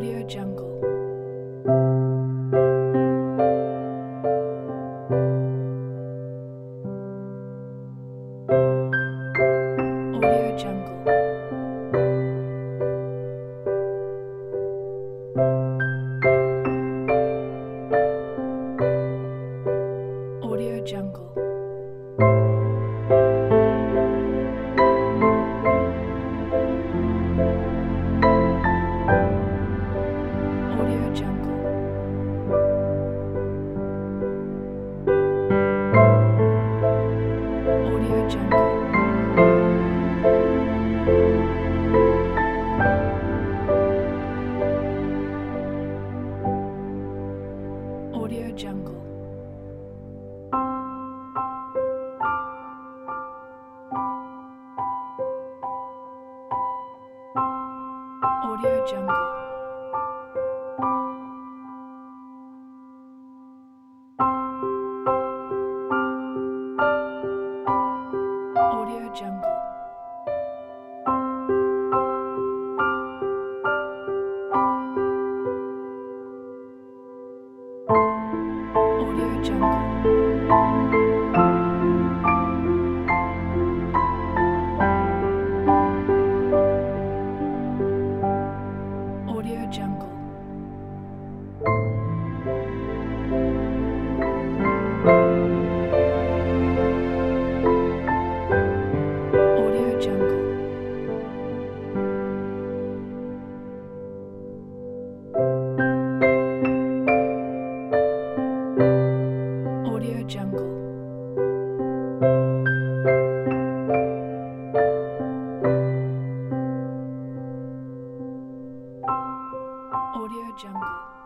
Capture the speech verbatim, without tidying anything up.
Audio Jungle. Audio Jungle. Audio Jungle. Audio Jungle. Audio Jungle. Audio Jungle. Audio Jungle. Audio Jungle. Audio Jungle. Audio Jungle. Audio Jungle. Audio Jungle. Audio Jungle.